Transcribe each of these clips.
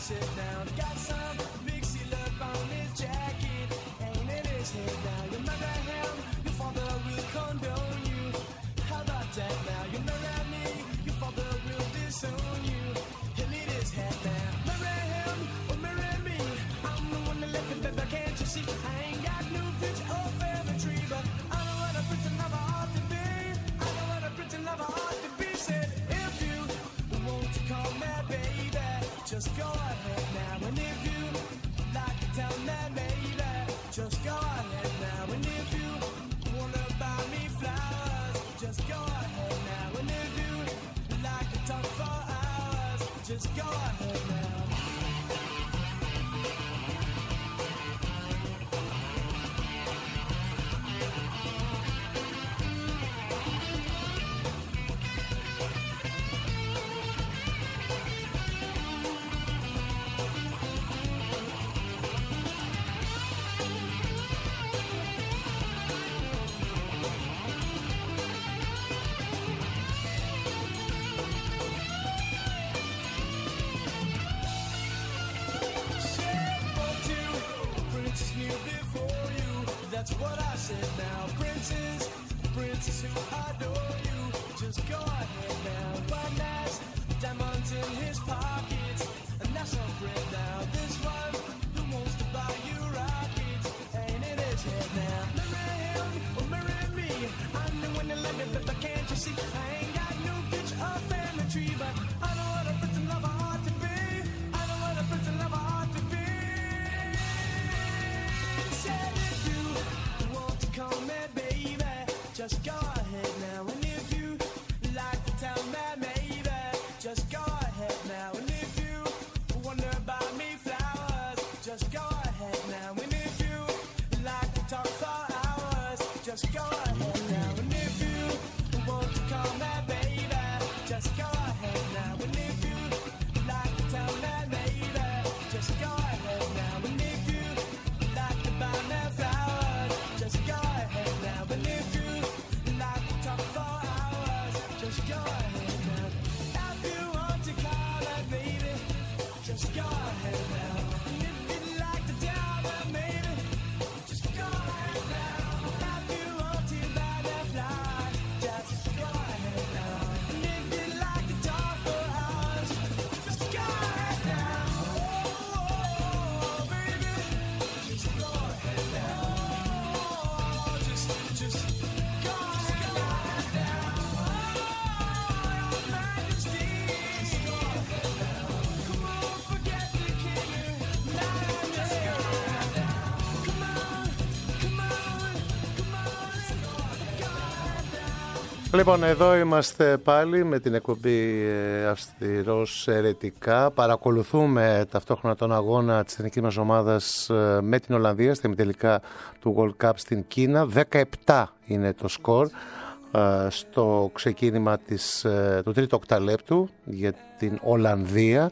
sit down. Got some big seal up on his jacket, ain't in his head now. You marry him, your father will condone you. How about that now? You marry me, your father will disown you. He'll eat his head now. Marry him or marry me, I'm the one that left the baby, can't you see? I ain't got no future or family tree, but I know what a pretty lover ought to be. I know what a pretty lover ought to be. Said if you want to call me baby, just go ahead now. And if you like to tell me baby, just go ahead now. And if you wanna buy me flowers, just go ahead now. And if you like to talk for hours, just go ahead now. That's what I said now. Princes who adore you, just go ahead now. One has diamonds in his pockets, and that's no friend now. This one who wants to buy you rockets, ain't in his head now. Marry him or marry me, I'm the one that let me, but can't you see? I ain't got no bitch or family tree, but I know what a pretty lover ought to be. I know what a pretty lover ought to be. Said if you want to call me baby, just go ahead now. And if you like to tell me maybe, just go ahead now. And if you wanna buy me flowers, just go ahead now. And if you like to talk for hours, just go ahead now. And if you want to call me baby, just go ahead now. And if you like to tell me maybe, just go ahead now. And if you like to buy me flowers, just go ahead now. And if you like to talk for hours, just go ahead now. If you want to call me baby, just go ahead now. And if you like to tell me maybe, just go ahead now. If you want to buy me flowers, just go ahead now. And if you like to talk for hours, just go ahead now. Oh, baby, just go ahead now. Just go ahead now. Oh, your Majesty, just go ahead now. Come on, forget the king. Just go ahead now. Come on, come on, come on, go ahead now. Λοιπόν, εδώ είμαστε πάλι με την εκπομπή Αυστηρός Αιρετικά. Παρακολουθούμε ταυτόχρονα τον αγώνα της εθνικής μας ομάδας με την Ολλανδία στη ημιτελικά του World Cup στην Κίνα. 17 είναι το σκορ στο ξεκίνημα του τρίτου οκταλέπτου για την Ολλανδία,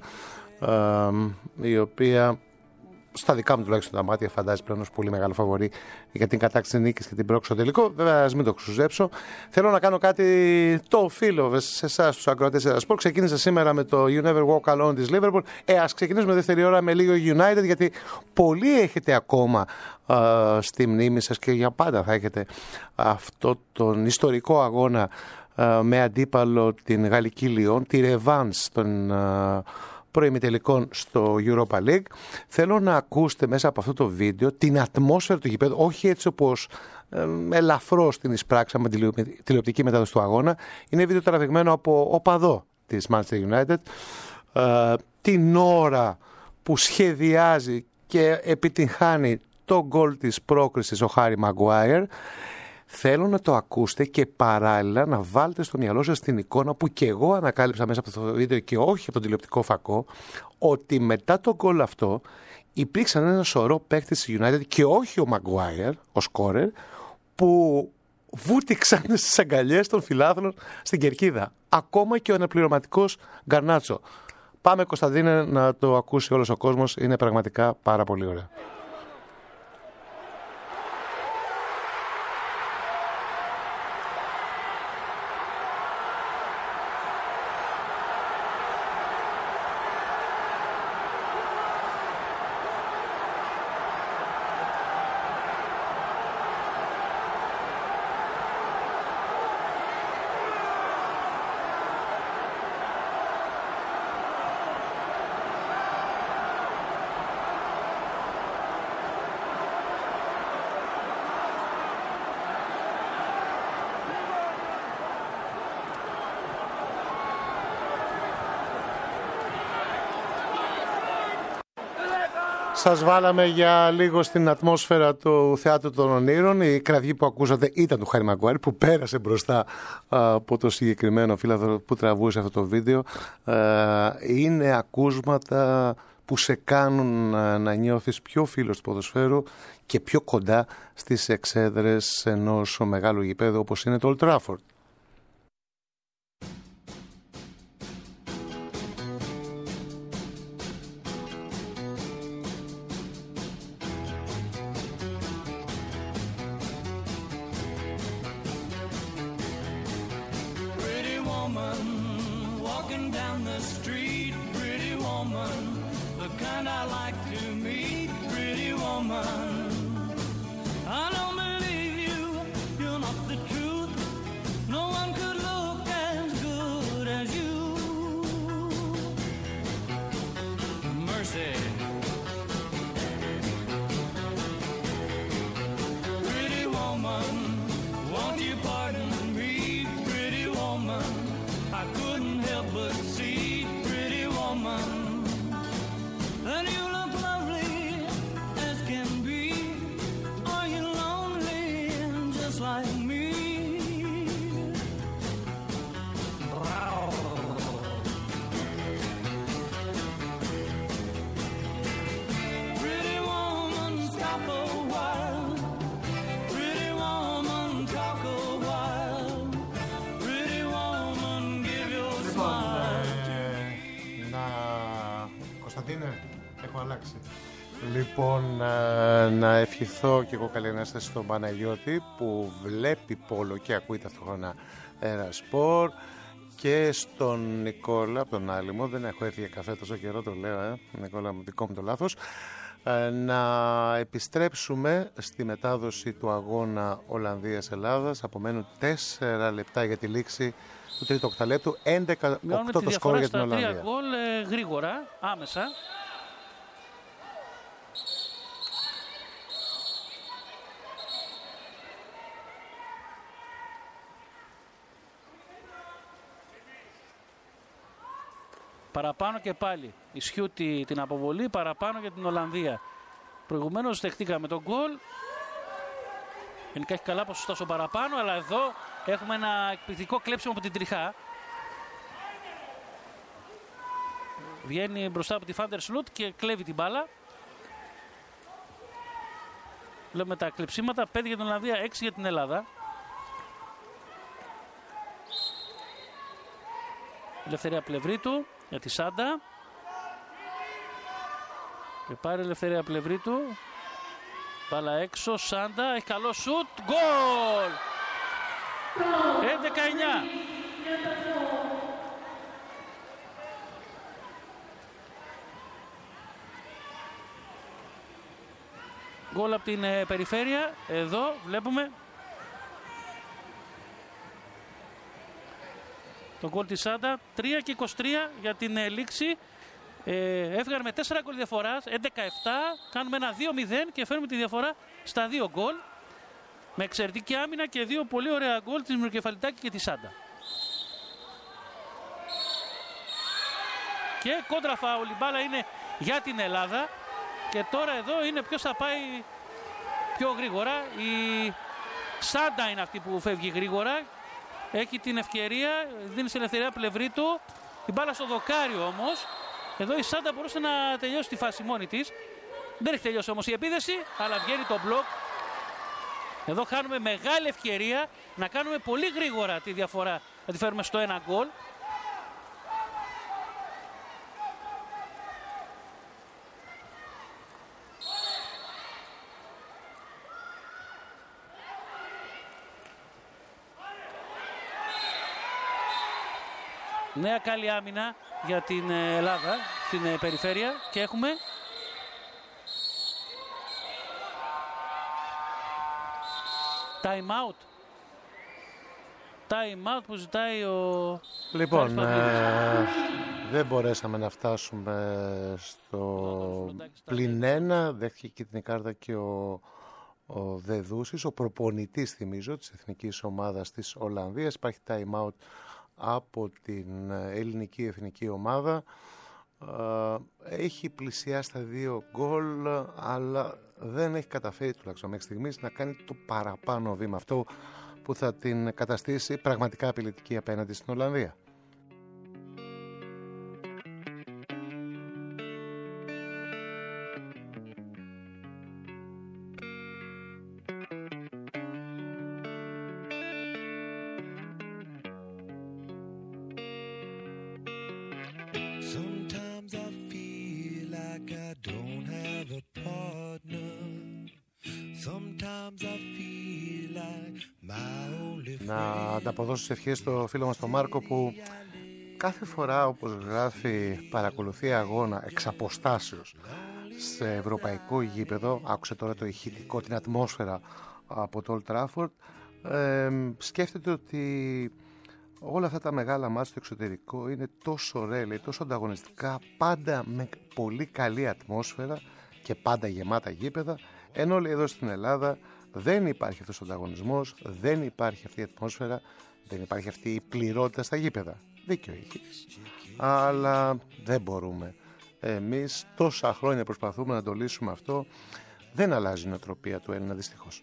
η οποία στα δικά μου τουλάχιστον τα μάτια φαντάζει πλέον ως πολύ μεγάλο φαβορί για την κατάκτηση νίκης και την πρόκριση στο τελικό. Βέβαια, ας μην το ξουζέψω. Θέλω να κάνω κάτι το οφείλω σε εσάς τους ακροατές Ερασπορ. Ξεκίνησα σήμερα με το You Never Walk Alone της Liverpool. Ας ξεκινήσουμε δεύτερη ώρα με λίγο United, γιατί πολλοί έχετε ακόμα στη μνήμη σας και για πάντα θα έχετε αυτό τον ιστορικό αγώνα με αντίπαλο την Γαλλική Λιόν, τη ρεβάνς των προημιτελικών στο Europa League. Θέλω να ακούσετε μέσα από αυτό το βίντεο την ατμόσφαιρα του γηπέδου, όχι έτσι όπως ελαφρώς την εισπράξαμε τηλεοπτική μετάδοση του αγώνα. Είναι βίντεο τραβηγμένο από οπαδό της Manchester United, την ώρα που σχεδιάζει και επιτυγχάνει το γκολ της πρόκρισης ο Χάρι Μαγκουάιρ. Θέλω να το ακούσετε και παράλληλα να βάλετε στο μυαλό σας την εικόνα που και εγώ ανακάλυψα μέσα από αυτό το βίντεο και όχι από τον τηλεοπτικό φακό, ότι μετά το γκολ αυτό υπήρξαν ένα σωρό παίκτες της United και όχι ο Μαγκουάιρ, ο σκόρερ, που βούτυξαν στις αγκαλιές των φιλάθλων στην κερκίδα. Ακόμα και ο αναπληρωματικός Γκαρνάτσο. Πάμε, Κωνσταντίνε, να το ακούσει όλος ο κόσμος. Είναι πραγματικά πάρα πολύ ωραίο. Σας βάλαμε για λίγο στην ατμόσφαιρα του Θεάτρου των Ονείρων. Η κραυγή που ακούσατε ήταν του Χάρη Μαγκουάρη, που πέρασε μπροστά από το συγκεκριμένο φύλαδρο που τραβούσε αυτό το βίντεο. Είναι ακούσματα που σε κάνουν να νιώθεις πιο φίλος του ποδοσφαίρου και πιο κοντά στις εξέδρες ενός μεγάλου γηπέδου όπως είναι το Old Trafford. Λοιπόν, να ευχηθώ και εγώ καλή ανάσταση στον Παναγιώτη που βλέπει πόλο και ακούει ταυτόχρονα ένα σπορ, και στον Νικόλα από τον Άλυμο. Δεν έχω έρθει για καφέ τόσο καιρό, το λέω, Νικόλα, δικό μου το λάθος. Να επιστρέψουμε στη μετάδοση του αγώνα Ολλανδίας-Ελλάδας. Απομένουν 4 λεπτά για τη λήξη του τρίτου οκταλέπτου. 11-8 το σκορ για την Ολλανδία. 3 γκολ γρήγορα, άμεσα. Παραπάνω και πάλι ισχύει την αποβολή, παραπάνω για την Ολλανδία. Προηγουμένως δεχτήκαμε τον γκολ. Γενικά έχει καλά ποσοστά στο παραπάνω, αλλά εδώ έχουμε ένα εκπληκτικό κλέψιμο από την τριχά. Βγαίνει μπροστά από τη Φάντερ Σλουτ και κλέβει την μπάλα. Βλέπουμε τα κλεψίματα, 5 για την Ολλανδία, 6 για την Ελλάδα. Ελευθερία Πλευρίτου για τη Σάντα. Και πάρει ελευθερία Πλευρίτου. Μπάλα έξω, Σάντα, έχει καλό σουτ, γκολ! 11-9. Γκολ από την περιφέρεια, εδώ βλέπουμε το γκολ της Σάντα, 3 και 23 για την λήξη. Έφυγαν με 4 γκολ διαφοράς, 11-7, κάνουμε ένα 2-0 και φέρνουμε τη διαφορά στα 2 γκολ. Με εξαιρετική άμυνα και 2 πολύ ωραία γκολ της Μυροκεφαλιτάκη και της Σάντα. Και κόντρα φάουλ, η μπάλα είναι για την Ελλάδα. Και τώρα εδώ είναι ποιος θα πάει πιο γρήγορα. Η Σάντα είναι αυτή που φεύγει γρήγορα. Έχει την ευκαιρία, δίνει σε ελευθερία Πλευρίτου. Η μπάλα στο δοκάριο όμως. Εδώ η Σάντα μπορούσε να τελειώσει τη φάση μόνη της. Δεν έχει τελειώσει όμως η επίδεση, αλλά βγαίνει το μπλοκ. Εδώ χάνουμε μεγάλη ευκαιρία να κάνουμε πολύ γρήγορα τη διαφορά. Να τη φέρουμε στο 1 γκολ. Νέα καλή άμυνα για την Ελλάδα στην περιφέρεια και έχουμε time out. Time out που ζητάει ο... Λοιπόν, δεν μπορέσαμε να φτάσουμε στο +1. Δέχτηκε και την κάρτα και ο Δεδούσης, ο προπονητής, θυμίζω, της εθνικής ομάδας της Ολλανδίας. Υπάρχει time out από την ελληνική εθνική ομάδα. έχει πλησιάσει τα 2 γκολ, αλλά δεν έχει καταφέρει τουλάχιστον μέχρι στιγμής να κάνει το παραπάνω βήμα, αυτό που θα την καταστήσει πραγματικά απειλητική απέναντι στην Ολλανδία. Sometimes I feel like I don't have a partner. Sometimes I feel like my only friend. Να ανταποδώσω τις ευχές στο φίλο μας τον Μάρκο, που κάθε φορά, όπως γράφει, παρακολουθεί αγώνα εξ αποστάσεως σε ευρωπαϊκό γήπεδο. Άκουσε τώρα το ηχητικό, την ατμόσφαιρα από το Old Trafford. Σκέφτεται ότι όλα αυτά τα μεγάλα μάτς στο εξωτερικό είναι τόσο ωραία, λέει, τόσο ανταγωνιστικά, πάντα με πολύ καλή ατμόσφαιρα και πάντα γεμάτα γήπεδα, ενώ, λέει, εδώ στην Ελλάδα δεν υπάρχει αυτός ο ανταγωνισμός, δεν υπάρχει αυτή η ατμόσφαιρα, δεν υπάρχει αυτή η πληρότητα στα γήπεδα. Δίκιο έχει, αλλά δεν μπορούμε. Εμείς τόσα χρόνια προσπαθούμε να το λύσουμε αυτό, δεν αλλάζει η νοοτροπία του Έλληνα, δυστυχώς.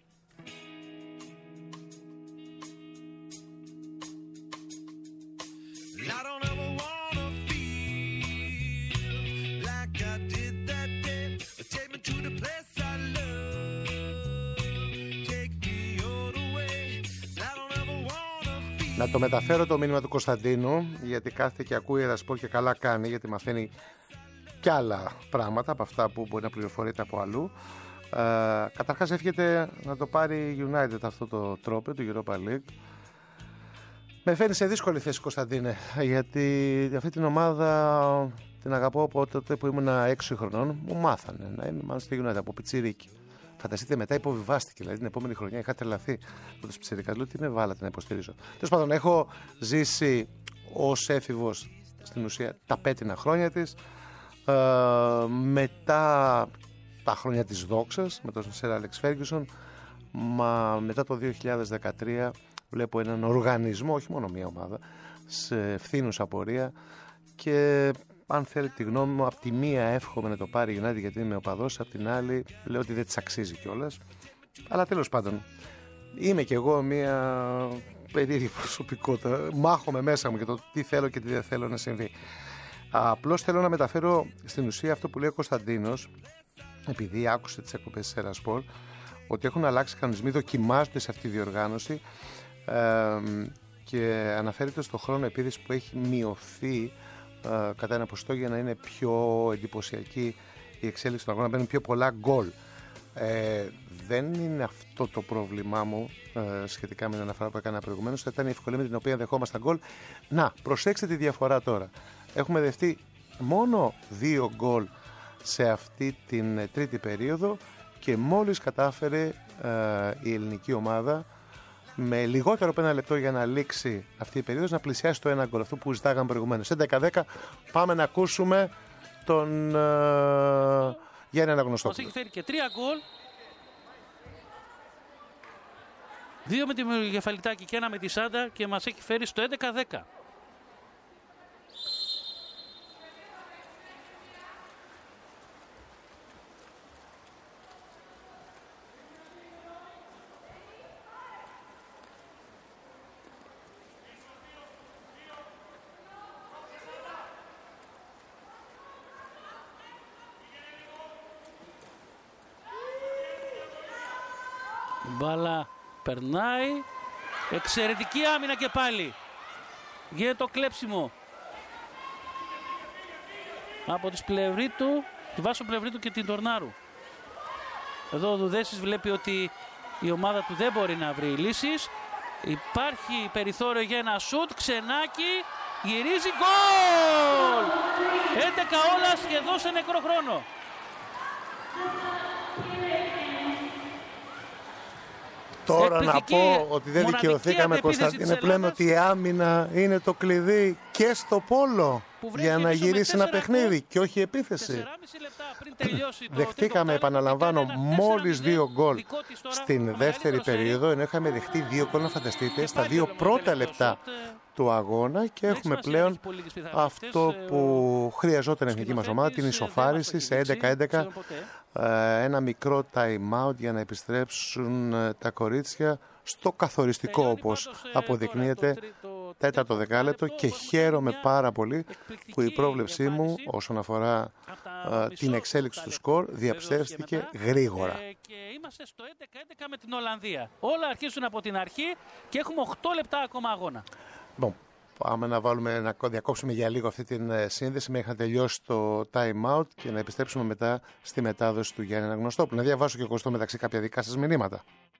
Να το μεταφέρω το μήνυμα του Κωνσταντίνου, γιατί κάθεται και ακούει Ερασπορ και καλά κάνει, γιατί μαθαίνει κι άλλα πράγματα από αυτά που μπορεί να πληροφορείται από αλλού. Καταρχάς εύχεται να το πάρει η United αυτό το τρόπο του Europa League. Με φέρνει σε δύσκολη θέση, Κωνσταντίνε, γιατί αυτή την ομάδα την αγαπώ από τότε που ήμουν 6 χρονών. Μου μάθανε να είμαι μάλλον στη United από πιτσιρίκι. Φανταστείτε, μετά υποβιβάστηκε. Δηλαδή την επόμενη χρονιά είχα τρελαθεί από τους πιτσιρίκας. Λέω, τι με βάλατε να υποστηρίζω. Τέλος πάντων, έχω ζήσει ως έφηβος στην ουσία τα πέτεινα χρόνια της. Μετά τα χρόνια της δόξας με τον Σερ Άλεξ Φέργκιουσον, μετά το 2013 βλέπω έναν οργανισμό, όχι μόνο μία ομάδα, σε ευθύνουσα πορεία. Και αν θέλει τη γνώμη μου, από τη μία εύχομαι να το πάρει η United γιατί είμαι οπαδός, από την άλλη λέω ότι δεν της αξίζει κιόλας. Αλλά τέλος πάντων, είμαι κι εγώ μία περίεργη προσωπικότητα. Μάχομαι μέσα μου για το τι θέλω και τι δεν θέλω να συμβεί. Απλώς θέλω να μεταφέρω στην ουσία αυτό που λέει ο Κωνσταντίνος, επειδή άκουσε τις εκπομπές της Ερασπορ, ότι έχουν αλλάξει κανονισμοί, δοκιμάζονται σε αυτή τη διοργάνωση και αναφέρεται στο χρόνο επίδυσης που έχει μειωθεί κατά ένα ποσοστό για να είναι πιο εντυπωσιακή η εξέλιξη του αγώνα, μπαίνουν πιο πολλά γκολ. Δεν είναι αυτό το πρόβλημά μου σχετικά με την αναφορά που έκανα προηγουμένως, θα ήταν η ευκολία με την οποία δεχόμαστε γκολ. Να, προσέξτε τη διαφορά τώρα. Έχουμε δεχτεί μόνο 2 γκολ σε αυτή την τρίτη περίοδο και μόλις κατάφερε η ελληνική ομάδα με λιγότερο από 1 λεπτό για να λήξει αυτή η περίοδος να πλησιάσει το 1 γκολ, αυτό που ζητάγαμε προηγουμένως. 11-10, πάμε να ακούσουμε τον Γιάννη Αναγνωστόπουλο. Μας έχει φέρει και 3 γκολ, 2 με τη Γεφαλιτάκη και 1 με τη Σάντα, και μας έχει φέρει στο 11-10. Μπάλα περνάει, εξαιρετική άμυνα και πάλι. Γίνεται το κλέψιμο από τη Βάσο Πλευρίτου και την Τορνάρου. Εδώ ο Δουδέσης βλέπει ότι η ομάδα του δεν μπορεί να βρει λύσεις. Υπάρχει περιθώριο για ένα σουτ, Ξενάκη, γυρίζει, γκολ! 11 όλα σχεδόν σε νεκρό χρόνο. Τώρα να πω ότι δεν δικαιωθήκαμε, Κωνσταντίνε, πλέον ότι η άμυνα είναι το κλειδί και στο πόλο για να γυρίσει ένα παιχνίδι και όχι επίθεση. Δεχτήκαμε, επαναλαμβάνω, μόλις 2 γκολ στην δεύτερη περίοδο, ενώ είχαμε δεχτεί 2 γκολ, να φανταστείτε, στα 2 πρώτα λεπτά του αγώνα και έχουμε πλέον αυτό που χρειαζόταν η εθνική μας ομάδα, την ισοφάριση σε 11-11, ένα μικρό time out για να επιστρέψουν τα κορίτσια στο καθοριστικό, όπως αποδεικνύεται, τέταρτο δεκάλεπτο, και χαίρομαι πάρα πολύ που η πρόβλεψή μου όσον αφορά την εξέλιξη του σκορ διαψεύστηκε γρήγορα. Και είμαστε στο 11-11 με την Ολλανδία. Όλα αρχίζουν από την αρχή και έχουμε 8 λεπτά ακόμα αγώνα. Πάμε να διακόψουμε για λίγο αυτή την σύνδεση μέχρι να τελειώσει το time out και να επιστρέψουμε μετά στη μετάδοση του Γιάννη Αναγνωστόπουλου. Να διαβάσω και εγώ στο μεταξύ κάποια δικά σας μηνύματα.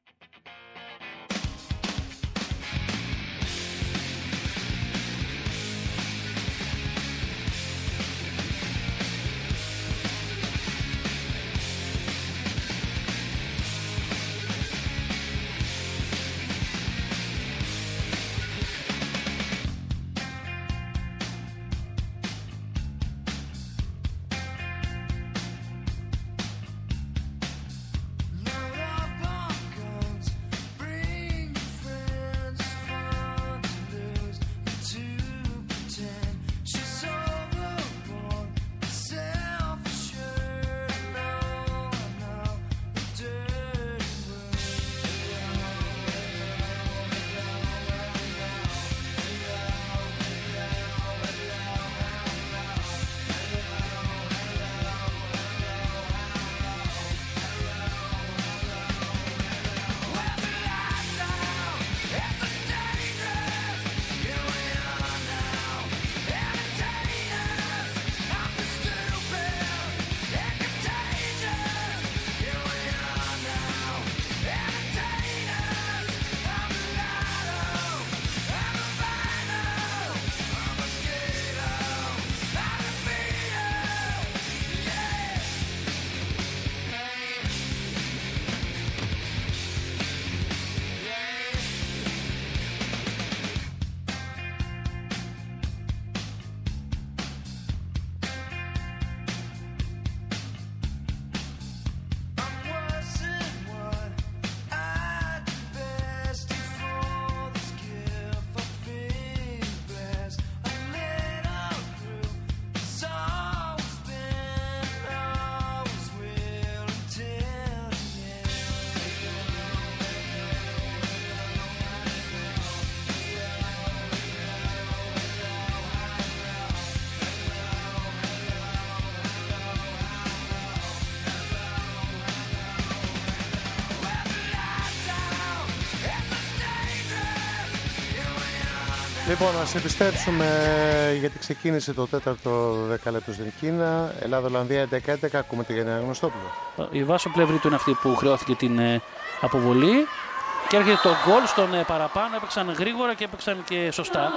Λοιπόν, ας επιστρέψουμε γιατί ξεκίνησε το τέταρτο δεκάλεπτο στην Κίνα. Ελλάδα-Ολλανδία 11-11, ακούμε τη Γιάννη Αναγνωστόπουλο. Η Βάσο Πλεύρη του είναι αυτή που χρεώθηκε την αποβολή. Και έρχεται το γκολ στον παραπάνω, έπαιξαν γρήγορα και έπαιξαν και σωστά.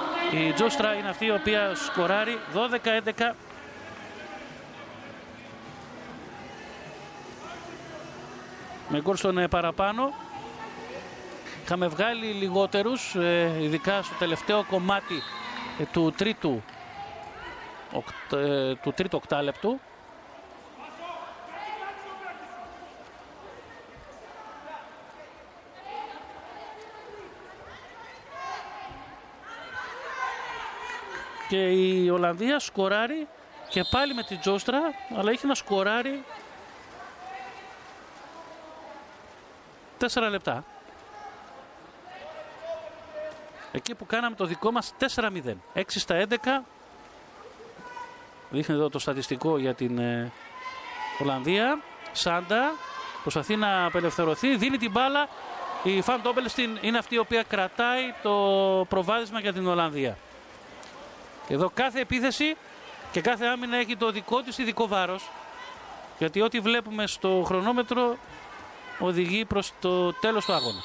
Η Τζόστρα είναι αυτή η οποία σκοράρει 12-11. Με γκολ στον παραπάνω. Είχαμε βγάλει λιγότερους, ειδικά στο τελευταίο κομμάτι του τρίτου οκτάλεπτου. Και η Ολλανδία σκοράρει και πάλι με την Τζόστρα, αλλά είχε να σκοράρει 4 λεπτά. Εκεί που κάναμε το δικό μας 4-0. 6-11. Δείχνει εδώ το στατιστικό για την Ολλανδία. Σάντα προσπαθεί να απελευθερωθεί. Δίνει την μπάλα. Η Φαν Ντόμπελστιν είναι αυτή η οποία κρατάει το προβάδισμα για την Ολλανδία. Και εδώ κάθε επίθεση και κάθε άμυνα έχει το δικό της ειδικό βάρος. Γιατί ό,τι βλέπουμε στο χρονόμετρο οδηγεί προς το τέλος του αγώνα.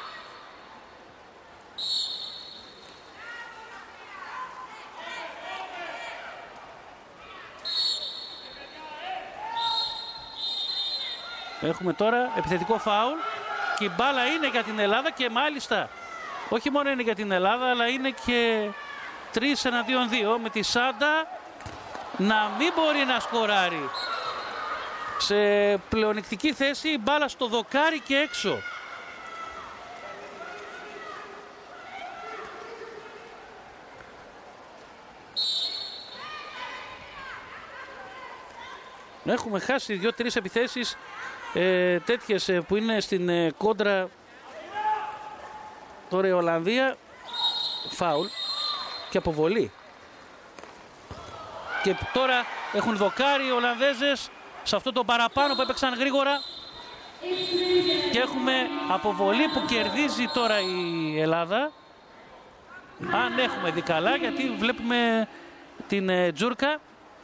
Έχουμε τώρα επιθετικό φάουλ και η μπάλα είναι για την Ελλάδα και μάλιστα όχι μόνο είναι για την Ελλάδα αλλά είναι και 3-2 με τη Σάντα να μην μπορεί να σκοράρει. Σε πλεονεκτική θέση η μπάλα στο δοκάρι και έξω. Έχουμε χάσει 2-3 επιθέσεις τέτοιες που είναι στην κόντρα. Τώρα η Ολλανδία, φάουλ και αποβολή. Και τώρα έχουν δοκάρει οι Ολλανδέζες σε αυτό το παραπάνω που έπαιξαν γρήγορα. Και έχουμε αποβολή που κερδίζει τώρα η Ελλάδα. Αν έχουμε δει καλά, γιατί βλέπουμε την Τζούρκα.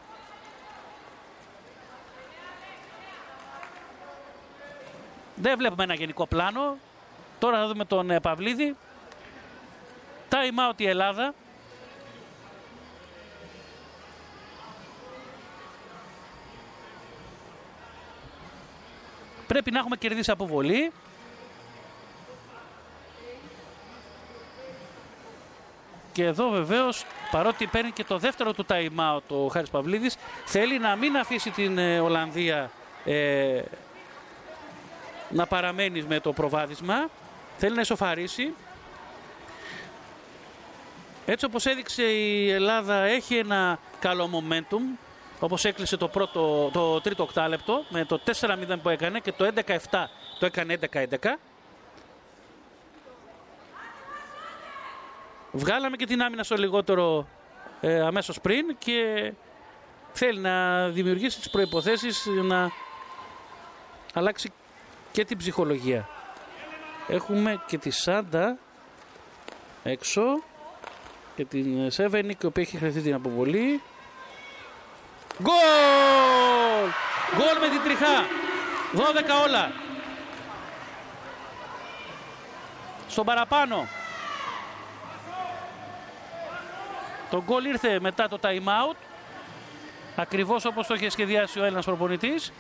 Δεν βλέπουμε ένα γενικό πλάνο. Τώρα θα δούμε τον Παυλίδη. Time out η Ελλάδα. Πρέπει να έχουμε κερδίσει αποβολή. Και εδώ βεβαίως, παρότι παίρνει και το δεύτερο του time out ο Χάρης Παυλίδης, θέλει να μην αφήσει την Ολλανδία να παραμένει με το προβάδισμα. Θέλει να ισοφαρίσει. Έτσι όπως έδειξε η Ελλάδα, έχει ένα καλό momentum. Όπως έκλεισε το τρίτο οκτάλεπτο με το 4-0 που έκανε και το 11-7 το έκανε 11-11. Βγάλαμε και την άμυνα στο λιγότερο αμέσως πριν και θέλει να δημιουργήσει τις προϋποθέσεις να αλλάξει και την ψυχολογία. Έχουμε και τη Σάντα έξω και την Σέβενικ, η οποία έχει χρειαστεί την αποβολή. Γκολ! Γκολ με την τριχά. 12 όλα. Στον παραπάνω. Το γκολ ήρθε μετά το time out. Ακριβώς όπως το είχε σχεδιάσει ο Έλληνας προπονητής.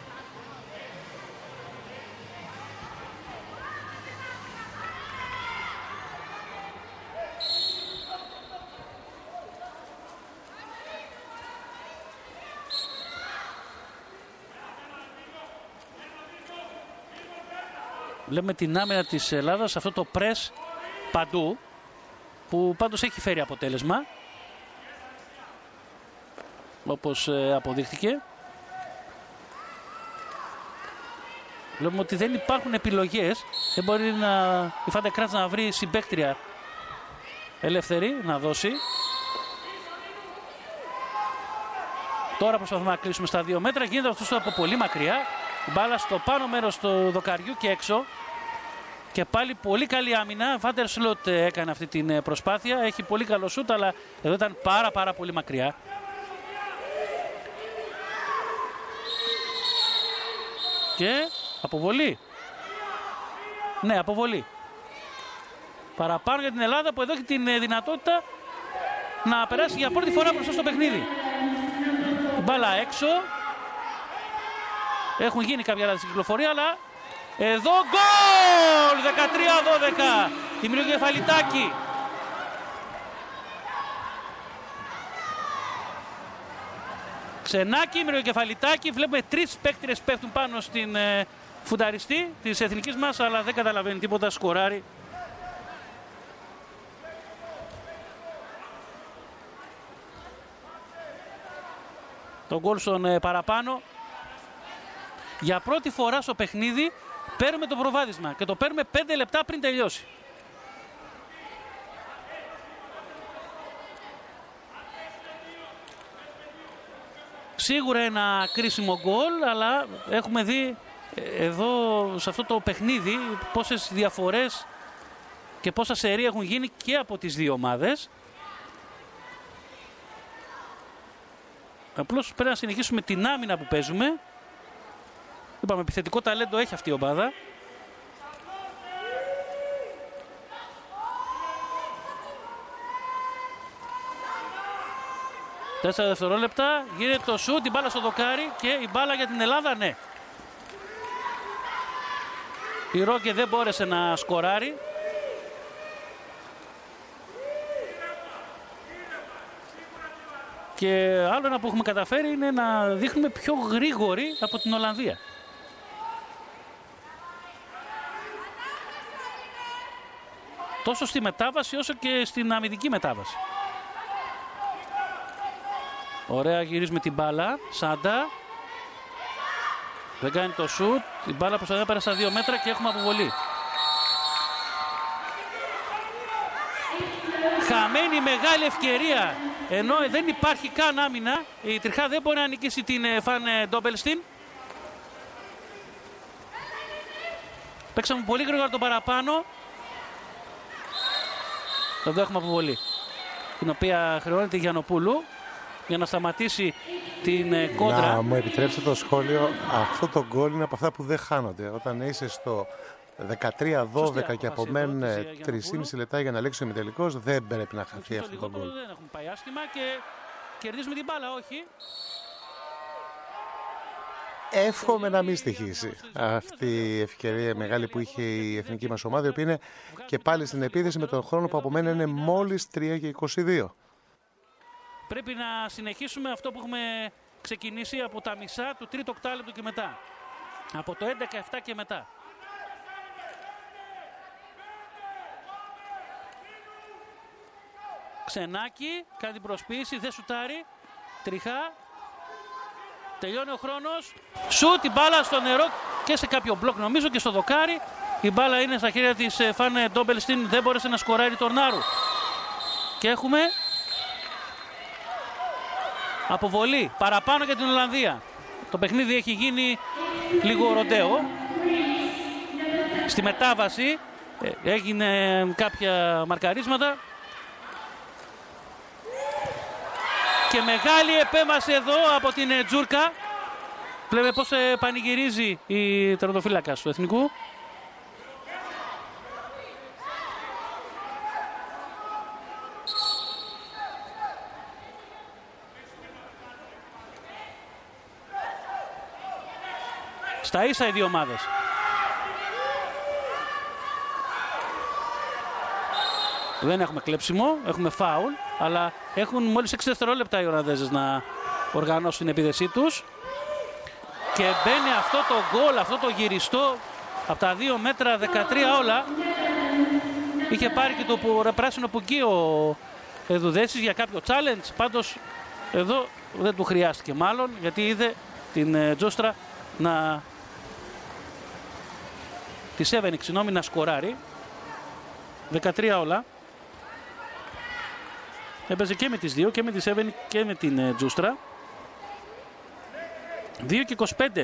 Βλέπουμε την άμυνα της Ελλάδας, αυτό το press παντού, που πάντως έχει φέρει αποτέλεσμα, όπως αποδείχθηκε. Βλέπουμε ότι δεν υπάρχουν επιλογές, δεν μπορεί η Φάντε Κράτς να βρει συμπαίκτρια ελεύθερη να δώσει. Τώρα προσπαθούμε να κλείσουμε στα 2 μέτρα, γίνεται αυτό από πολύ μακριά. Μπάλα στο πάνω μέρος του δοκαριού και έξω. Και πάλι πολύ καλή άμυνα. Βάντερ Σλότ έκανε αυτή την προσπάθεια. Έχει πολύ καλό σούτ, αλλά εδώ ήταν πάρα πολύ μακριά. Και αποβολή. Ναι, αποβολή. Παραπάνω για την Ελλάδα που εδώ έχει την δυνατότητα να περάσει για πρώτη φορά μπροστά στο παιχνίδι. Μπάλα έξω. Έχουν γίνει κάποια άλλα στην κυκλοφορία, αλλά εδώ γκολ! 13-12. Η Μυριοκεφαλιτάκη. Ξενάκη, Μυριοκεφαλιτάκη. Βλέπουμε 3 παίκτηρες πέφτουν πάνω στην φουνταριστή της εθνικής μας, αλλά δεν καταλαβαίνει τίποτα, σκοράρει. Το γκολ στον παραπάνω. Για πρώτη φορά στο παιχνίδι παίρνουμε το προβάδισμα και το παίρνουμε 5 λεπτά πριν τελειώσει. Σίγουρα ένα κρίσιμο γκολ, αλλά έχουμε δει εδώ σε αυτό το παιχνίδι πόσες διαφορές και πόσα σερί έχουν γίνει και από τις δύο ομάδες. Απλώς πρέπει να συνεχίσουμε την άμυνα που παίζουμε. Είπαμε, επιθετικό ταλέντο έχει αυτή η ομάδα. Τέσσερα δευτερόλεπτα, γίνεται το σουτ, η μπάλα στο δοκάρι και η μπάλα για την Ελλάδα, ναι. Η Ρόκε δεν μπόρεσε να σκοράρει. Και άλλο ένα που έχουμε καταφέρει είναι να δείχνουμε πιο γρήγοροι από την Ολλανδία. Τόσο στη μετάβαση όσο και στην αμυντική μετάβαση. Ωραία, γυρίζουμε την μπάλα. Σάντα. Δεν κάνει το σουτ. Η μπάλα προσπαθεί να πέρασε στα 2 μέτρα και έχουμε αποβολή. Χαμένη μεγάλη ευκαιρία. Ενώ δεν υπάρχει καν άμυνα. Η τριχά δεν μπορεί να νικήσει την Φαν Ντόμπελστιν. Παίξαμε πολύ γρήγορα το παραπάνω. Εδώ έχουμε αποβολή, την οποία χρεώνεται η Γιαννοπούλου για να σταματήσει την κόντρα. Να μου επιτρέψετε το σχόλιο. Αυτό το γκολ είναι από αυτά που δεν χάνονται. Όταν είσαι στο 13-12 και απομένουν 3,5 λεπτά για να λήξει ο ημιτελικός, δεν πρέπει να χαθεί αυτό το γκολ. Δεν έχουμε πάει άσχημα και κερδίζουμε την μπάλα, όχι. Εύχομαι να μην στοιχήσει αυτή η ευκαιρία μεγάλη που είχε η εθνική μας ομάδα, η οποία είναι και πάλι στην επίθεση με τον χρόνο που απομένει είναι μόλις 3 και 22. Πρέπει να συνεχίσουμε αυτό που έχουμε ξεκινήσει από τα μισά του τρίτου οκτάλεπτου και μετά. Από το 11-17 και μετά. Ξενάκι, κάνει την προσποίηση, δεν σουτάρει. Τριχά. Τελειώνει ο χρόνος. Σουτ, η μπάλα στο νερό και σε κάποιο μπλοκ νομίζω και στο δοκάρι. Η μπάλα είναι στα χέρια της Φαν Ντόμπελστιν. Δεν μπόρεσε να σκοράρει τον Νάρου. Και έχουμε αποβολή παραπάνω για την Ολλανδία. Το παιχνίδι έχει γίνει λίγο ροντέο. Στη μετάβαση έγινε κάποια μαρκαρίσματα. Και μεγάλη επέμβαση εδώ από την Τζούρκα. Βλέπετε πώς πανηγυρίζει η τερματοφύλακας του Εθνικού. Στα ίσα οι δύο ομάδες. Δεν έχουμε κλέψιμο, έχουμε φάουλ, αλλά έχουν μόλις 6 δευτερόλεπτα οι Ολλανδέζες να οργανώσουν την επίθεσή τους. Και μπαίνει αυτό το γκολ, αυτό το γυριστό από τα 2 μέτρα 13 όλα. Είχε πάρει και το πράσινο πουκί ο Δουδέσης για κάποιο challenge. Πάντως εδώ δεν του χρειάστηκε μάλλον, γιατί είδε την Τζόστρα να τη Σέβενη, να σκοράρει. 13 όλα. Έπαιζε και με τις δύο, και με τη Σέβενη και με την Τζούστρα. 2 και 25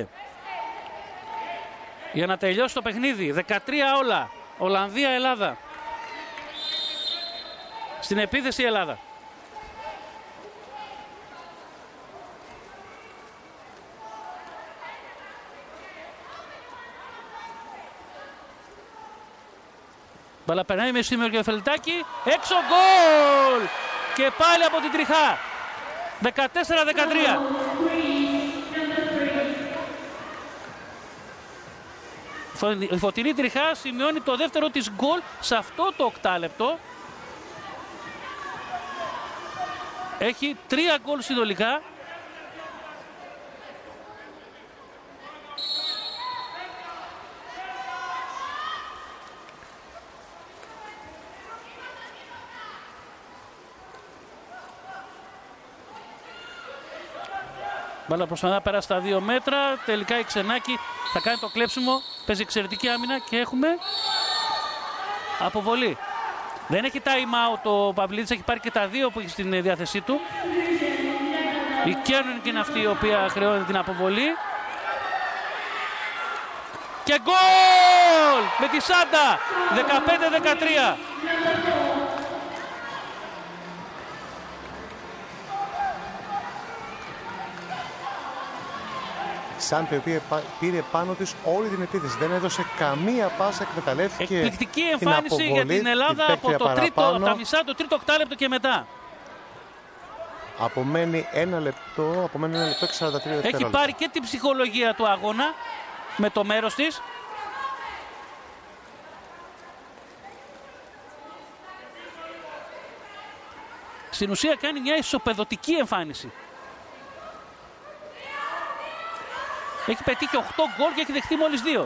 για να τελειώσει το παιχνίδι. 13 όλα. Ολλανδία-Ελλάδα. Στην επίθεση η Ελλάδα. Μπαλά περνάει με σήμερα και Φελτάκη. Έξω, γκολ! Και πάλι από την τριχά. 14-13. Η φωτεινή τριχά σημειώνει το δεύτερο της γκολ σε αυτό το οκτάλεπτο. Έχει 3 γκολ συνολικά. Μπάλα προσπαθεί να περάσει στα 2 μέτρα. Τελικά η Ξενάκη θα κάνει το κλέψιμο. Παίζει εξαιρετική άμυνα και έχουμε αποβολή. Δεν έχει time out ο Παυλίδης, έχει πάρει και τα 2 που έχει στην διάθεσή του. Η Κέρνιν και είναι αυτή η οποία χρεώνει την αποβολή. Και γκολ! Με τη Σάντα! 15-13. Σάντα, η οποία πήρε πάνω της όλη την επίθεση. Δεν έδωσε καμία πάσα, εκμεταλλεύτηκε. Εκπληκτική εμφάνιση για την Ελλάδα από το τρίτο, τα μισά, το τρίτο οκτάλεπτο και μετά. Απομένει 1 λεπτό και 43 δευτερόλεπτα. Έχει πάρει και την ψυχολογία του αγώνα με το μέρος της. Στην ουσία κάνει μια ισοπεδωτική εμφάνιση. Έχει πετύχει 8 γκολ και έχει δεχτεί μόλις 2.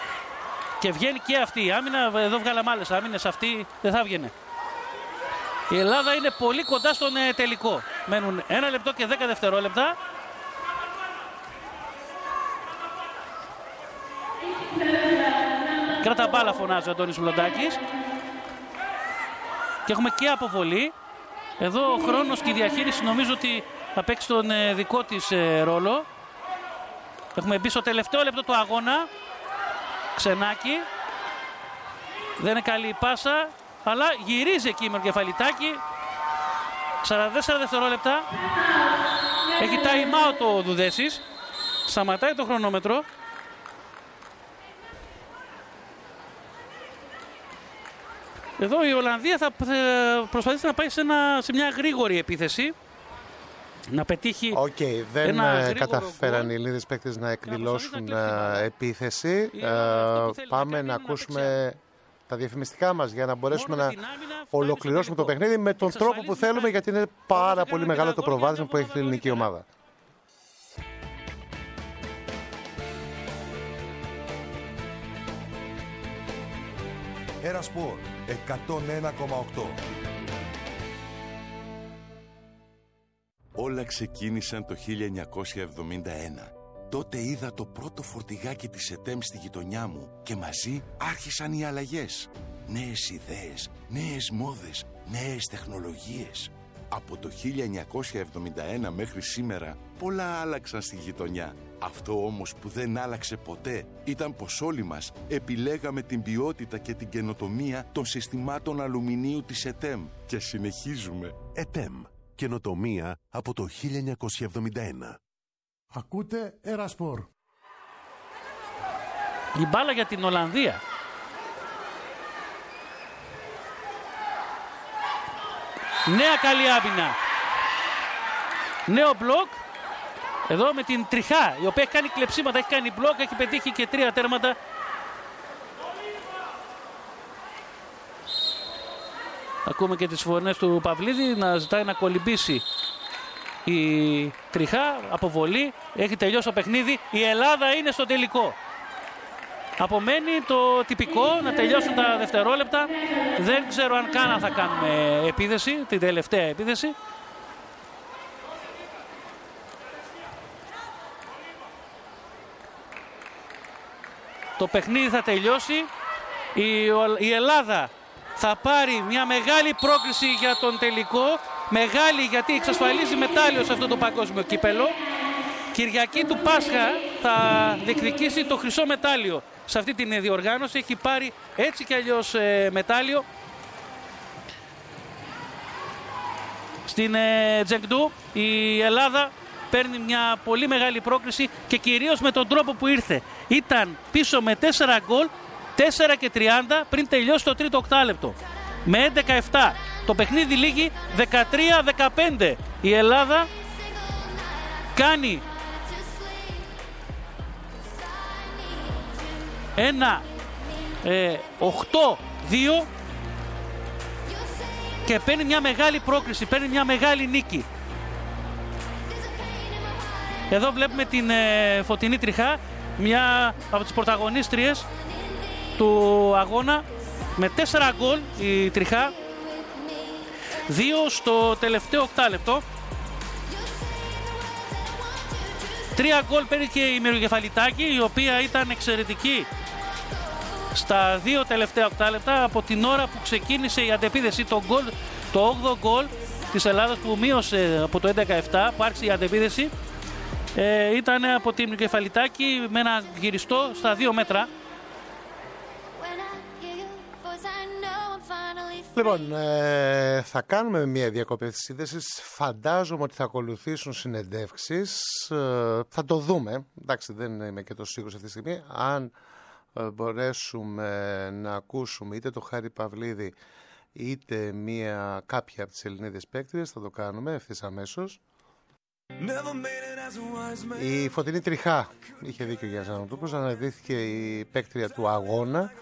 Και βγαίνει και αυτή η άμυνα. Εδώ βγάλαμε άλλες άμυνες. Αυτή δεν θα βγαινε. Η Ελλάδα είναι πολύ κοντά στον τελικό. Μένουν 1 λεπτό και 10 δευτερόλεπτα. Κράτα μπάλα, φωνάζει ο Αντώνης Βλοντάκης. Και έχουμε και αποβολή. Εδώ ο χρόνος και η διαχείριση νομίζω ότι θα παίξει τον δικό της ρόλο. Έχουμε μπει στο τελευταίο λεπτό του αγώνα. Ξενάκι. Δεν είναι καλή η πάσα, αλλά γυρίζει εκεί η Μυρκεφαλιτάκη. 44 δευτερόλεπτα. Έχει time out ο Δουδέσης. Σταματάει το χρονόμετρο. Εδώ η Ολλανδία θα προσπαθήσει να πάει σε μια γρήγορη επίθεση. Να πετύχει δεν καταφέραν οι Ελληνίδες παίκτες να εκδηλώσουν επίθεση. Πάμε να ακούσουμε τα διαφημιστικά μας για να μπορέσουμε να ολοκληρώσουμε το παιχνίδι με τον τρόπο που θέλουμε, γιατί είναι πάρα πολύ μεγάλο το προβάδισμα που έχει η ελληνική ομάδα. Ερασπορ 101,8. Όλα ξεκίνησαν το 1971. Τότε είδα το πρώτο φορτηγάκι της ΕΤΕΜ στη γειτονιά μου και μαζί άρχισαν οι αλλαγές. Νέες ιδέες, νέες μόδες, νέες τεχνολογίες. Από το 1971 μέχρι σήμερα πολλά άλλαξαν στη γειτονιά. Αυτό όμως που δεν άλλαξε ποτέ ήταν πως όλοι μας επιλέγαμε την ποιότητα και την καινοτομία των συστημάτων αλουμινίου της ΕΤΕΜ και συνεχίζουμε. ΕΤΕΜ. Καινοτομία από το 1971. Ακούτε Ερασπορ. Η μπάλα για την Ολλανδία. Νέα καλή άμυνα. Νέο μπλοκ. Εδώ με την Τριχά, η οποία έχει κάνει κλεψίματα, έχει κάνει μπλοκ, έχει πετύχει και 3 τέρματα. Ακούμε και τις φωνές του Παυλίδη να ζητάει να κολυμπήσει η Τριχά. Αποβολή, έχει τελειώσει το παιχνίδι. Η Ελλάδα είναι στο τελικό. Απομένει το τυπικό, να τελειώσουν τα δευτερόλεπτα. Δεν ξέρω αν καν θα κάνουμε επίθεση, την τελευταία επίθεση. Το παιχνίδι θα τελειώσει. Η Ελλάδα θα πάρει μια μεγάλη πρόκριση για τον τελικό. Μεγάλη, γιατί εξασφαλίζει μετάλλιο σε αυτό το παγκόσμιο κύπελο. Κυριακή του Πάσχα θα διεκδικήσει το χρυσό μετάλλιο σε αυτή την διοργάνωση. Έχει πάρει έτσι κι αλλιώς μετάλλιο στην Τζεγντού. Η Ελλάδα παίρνει μια πολύ μεγάλη πρόκριση και κυρίως με τον τρόπο που ήρθε. Ήταν πίσω με 4 γκολ, 4 και 30 πριν τελειώσει το τρίτο οκτάλεπτο. Με 11-7. Το παιχνίδι λήγει 13-15. Η Ελλάδα κάνει ένα 8-2 και παίρνει μια μεγάλη πρόκριση, παίρνει μια μεγάλη νίκη. Εδώ βλέπουμε την Φωτεινή Τριχά, μια από τις πρωταγωνίστριες του αγώνα, με 4 γκολ η Τριχά, 2 στο τελευταίο οκτάλεπτο. 3 γκολ παίρνει και η Μυροκεφαλιτάκη, η οποία ήταν εξαιρετική στα 2 τελευταία οκτάλεπτα από την ώρα που ξεκίνησε η αντεπίδεση. Το 8ο γκολ της Ελλάδας που μείωσε από το 11-7 που άρχισε η αντεπίδεση ήταν από την Μυροκεφαλιτάκη με ένα γυριστό στα 2 μέτρα. Λοιπόν, θα κάνουμε μια διακοπή της σύνδεσης. Φαντάζομαι ότι θα ακολουθήσουν συνεντεύξεις. Θα το δούμε. Εντάξει, δεν είμαι και τόσο σίγουρος αυτή τη στιγμή. Αν μπορέσουμε να ακούσουμε είτε το Χάρη Παυλίδη είτε κάποια από τις Ελληνίδες παίκτριες, θα το κάνουμε ευθύς αμέσως. Η Φωτεινή Τριχά, είχε δίκιο για Ζανωτούκος, αναδύθηκε η παίκτρια του αγώνα.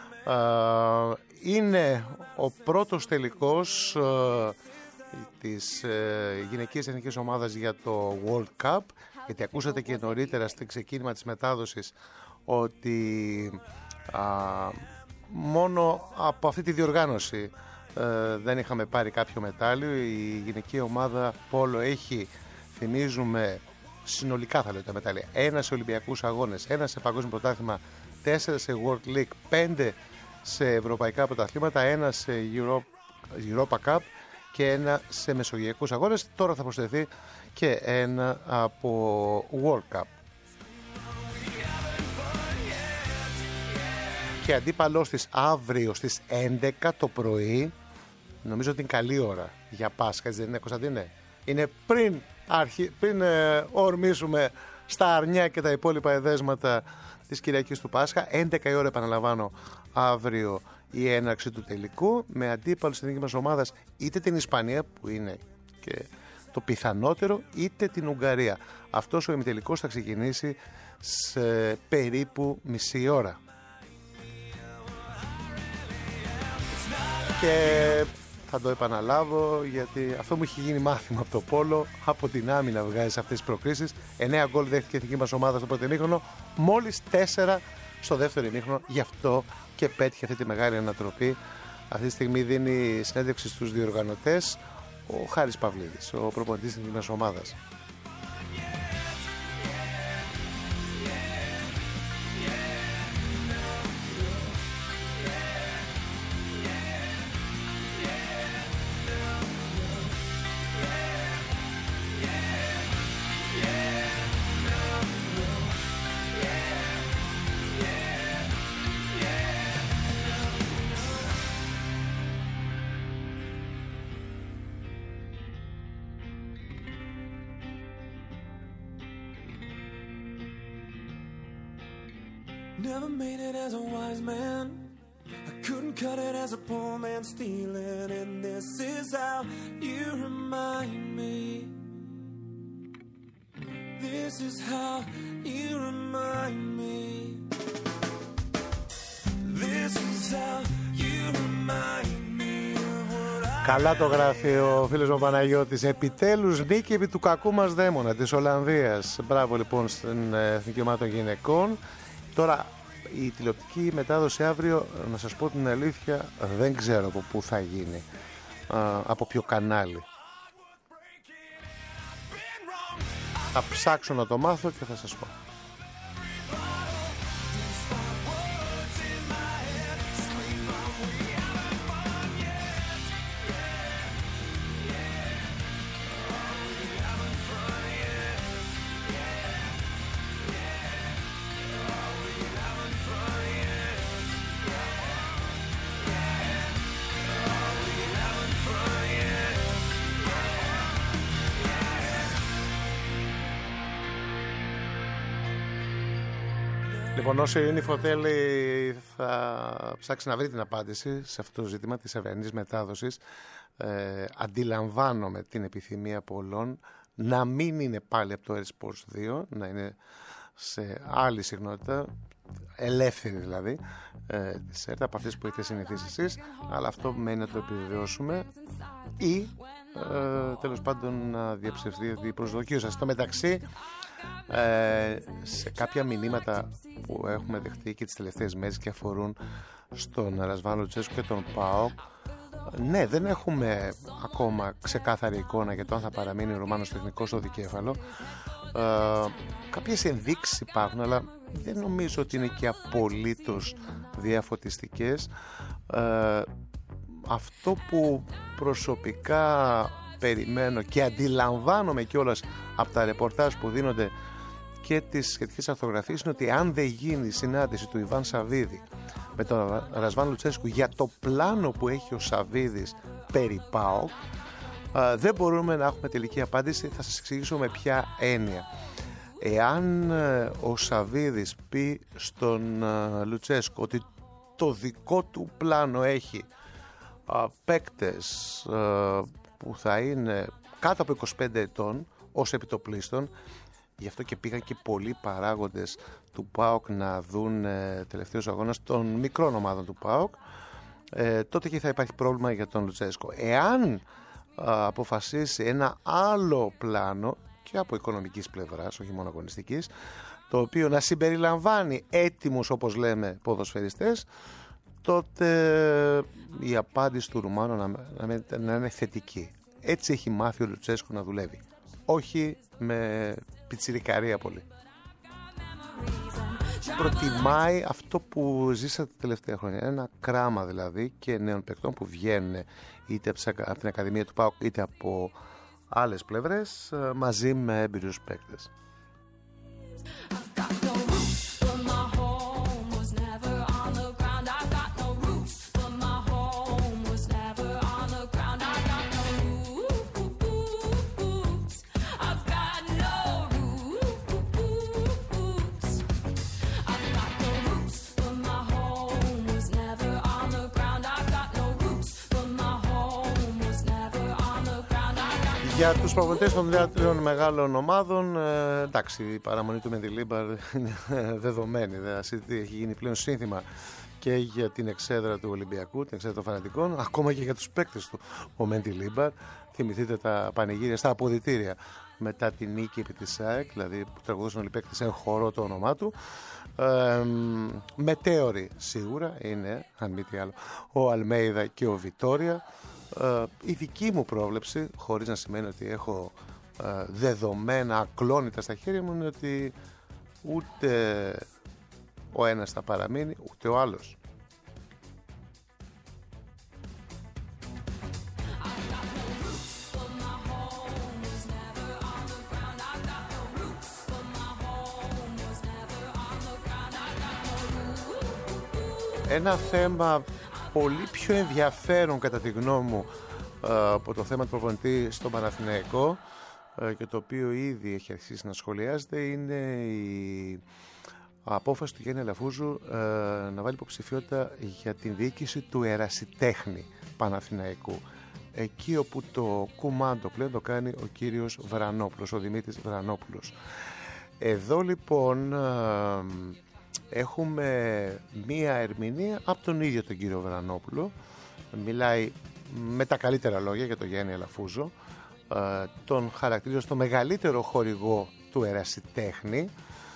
Είναι ο πρώτος τελικός της γυναικείας εθνικής ομάδας για το World Cup, γιατί ακούσατε και νωρίτερα στην ξεκίνημα της μετάδοσης ότι μόνο από αυτή τη διοργάνωση δεν είχαμε πάρει κάποιο μετάλλιο. Η γυναική ομάδα πόλο έχει, θυμίζουμε, συνολικά θα λέω τα μετάλλια, 1 σε Ολυμπιακούς Αγώνες, 1 σε Παγκόσμιο Πρωτάθλημα, 4 σε World League, 5 σε Ευρωπαϊκά Πρωταθλήματα, 1 σε Europa Cup και 1 σε Μεσογειακούς Αγώνες. Τώρα θα προσθεθεί και 1 από World Cup. Και αντίπαλός της αύριο στις 11 το πρωί, νομίζω ότι είναι καλή ώρα για Πάσχα, έτσι δεν είναι, Κωνσταντίνε? Είναι πριν ορμήσουμε στα αρνιά και τα υπόλοιπα εδέσματα της Κυριακής του Πάσχα. 11 η ώρα, επαναλαμβάνω, αύριο η έναρξη του τελικού, με αντίπαλο στην δική μας ομάδα είτε την Ισπανία, που είναι και το πιθανότερο, είτε την Ουγγαρία. Αυτός ο ημιτελικός θα ξεκινήσει σε περίπου μισή ώρα. Και θα το επαναλάβω, γιατί αυτό μου έχει γίνει μάθημα από το πόλο. Από την άμυνα βγάζει αυτές τις προκρίσεις. 9 γκολ δέχτηκε η εθνική μας ομάδα στο πρώτο ημίχρονο, μόλις 4 στο δεύτερο ημίχρονο. Γι' αυτό και πέτυχε αυτή τη μεγάλη ανατροπή. Αυτή τη στιγμή δίνει συνέντευξη στους διοργανωτές ο Χάρης Παυλίδης, ο προπονητής της εθνικής μας ομάδας. Never made it as a wise man. I couldn't cut it as a poor man stealing. And this is how you remind me. This is how you remind me. This is how you remind me of what I... Καλά το γράφει ο φίλος μου Παναγιώτης. Επιτέλους νίκη επί του κακού μας δαίμονα της Ολλανδίας. Μπράβο λοιπόν στην Εθνική Ομάδα των Γυναικών. Τώρα η τηλεοπτική μετάδοση αύριο, να σας πω την αλήθεια, δεν ξέρω από πού θα γίνει, από ποιο κανάλι. Θα ψάξω να το μάθω και θα σας πω. Λοιπόν, όσο η Info θέλει, θα ψάξει να βρει την απάντηση σε αυτό το ζήτημα της αυριανής μετάδοσης. Αντιλαμβάνομαι την επιθυμία πολλών να μην είναι πάλι από το Airsports 2, να είναι σε άλλη συχνότητα, ελεύθερη δηλαδή, της ΕΡΤ, από αυτές που έχετε συνηθίσει εσείς, αλλά αυτό μένει να το επιβεβαιώσουμε ή τέλος πάντων να διαψευθεί η προσδοκία σας. Στο μεταξύ, σε κάποια μηνύματα που έχουμε δεχτεί και τις τελευταίες μέρες και αφορούν στον Ρασβάν Λουτσέσκου και τον ΠΑΟΚ, ναι, δεν έχουμε ακόμα ξεκάθαρη εικόνα για το αν θα παραμείνει ο Ρουμάνος τεχνικός στο δικέφαλο. Κάποιες ενδείξεις υπάρχουν, αλλά δεν νομίζω ότι είναι και απολύτως διαφωτιστικές. Αυτό που προσωπικά περιμένω και αντιλαμβάνομαι κιόλας από τα ρεπορτάζ που δίνονται και τις σχετικές αρθρογραφίες είναι ότι αν δεν γίνει η συνάντηση του Ιβάν Σαββίδη με τον Ρασβάν Λουτσέσκου για το πλάνο που έχει ο Σαββίδης περί ΠΑΟΚ, δεν μπορούμε να έχουμε τελική απάντηση. Θα σας εξηγήσω με ποια έννοια. Εάν ο Σαββίδης πει στον Λουτσέσκου ότι το δικό του πλάνο έχει παίκτες που θα είναι κάτω από 25 ετών ως επιτοπλίστων, γι' αυτό και πήγαν και πολλοί παράγοντες του ΠΑΟΚ να δουν τελευταίους αγώνες των μικρών ομάδων του ΠΑΟΚ, τότε και θα υπάρχει πρόβλημα για τον Λουτσέσκο. Εάν αποφασίσει ένα άλλο πλάνο και από οικονομικής πλευράς, όχι μόνο αγωνιστικής, το οποίο να συμπεριλαμβάνει έτοιμους, όπως λέμε, ποδοσφαιριστές, τότε η απάντηση του Ρουμάνου να είναι θετική. Έτσι έχει μάθει ο Λουτσέσκου να δουλεύει. Όχι με πιτσιρικαρία πολύ. Προτιμάει αυτό που ζήσατε τα τελευταία χρόνια. Ένα κράμα δηλαδή και νέων παικτών που βγαίνουν είτε από την Ακαδημία του ΠΑΟΚ είτε από άλλες πλευρές μαζί με έμπειρους παίκτες. Για τους προπονητές των τριών μεγάλων ομάδων, εντάξει, η παραμονή του Μεντιλίμπαρ είναι δεδομένη. Έχει γίνει πλέον σύνθημα και για την εξέδρα του Ολυμπιακού, την εξέδρα των φανατικών, ακόμα και για τους παίκτες του. Ο Μεντιλίμπαρ, θυμηθείτε τα πανηγύρια στα αποδυτήρια μετά την νίκη επί της ΑΕΚ, δηλαδή που τραγουδούσαν όλοι οι παίκτες εν χορό το όνομά του. Μετέωροι σίγουρα είναι, αν μη τι άλλο, ο Αλμέιδα και ο Βιτόρια. Η δική μου πρόβλεψη, χωρίς να σημαίνει ότι έχω δεδομένα ακλόνητα στα χέρια μου, είναι ότι ούτε ο ένας θα παραμείνει ούτε ο άλλος. Ένα θέμα πολύ πιο ενδιαφέρον κατά τη γνώμη μου από το θέμα του προπονητή στον Παναθηναϊκό και το οποίο ήδη έχει αρχίσει να σχολιάζεται είναι η απόφαση του Γιάννη Αλαφούζου να βάλει υποψηφιότητα για την διοίκηση του ερασιτέχνη Παναθηναϊκού, εκεί όπου το κουμάντο πλέον το κάνει ο κύριος Βρανόπουλος, ο Δημήτρης Βρανόπουλος. Εδώ λοιπόν έχουμε μία ερμηνεία από τον ίδιο τον κύριο Βρανόπουλο. Μιλάει με τα καλύτερα λόγια για τον Γιάννη Αλαφούζο, τον χαρακτηρίζει ως το μεγαλύτερο χορηγό του ερασιτέχνη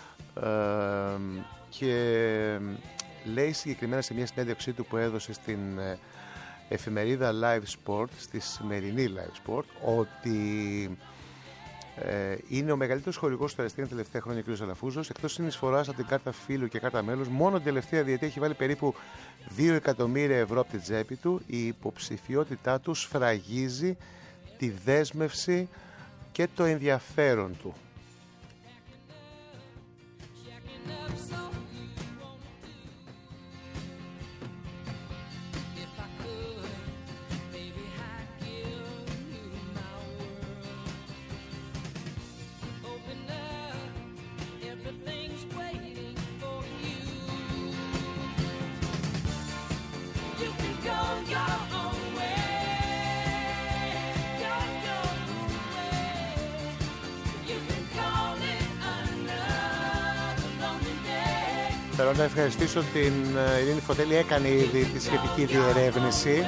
και λέει συγκεκριμένα σε μια συνέντευξή του που έδωσε στην εφημερίδα Live Sport, στη σημερινή Live Sport, ότι είναι ο μεγαλύτερος χορηγός του ερασιτέχνη τα τελευταία χρόνια ο κ. Αλαφούζος. Εκτός συνεισφοράς από την κάρτα φίλου και κάρτα μέλους, μόνο την τελευταία διετία έχει βάλει περίπου 2 εκατομμύρια ευρώ από την τσέπη του. Η υποψηφιότητά του σφραγίζει τη δέσμευση και το ενδιαφέρον του. Θέλω να ευχαριστήσω την Ειρήνη Φωτέλη, έκανε ήδη τη σχετική διερεύνηση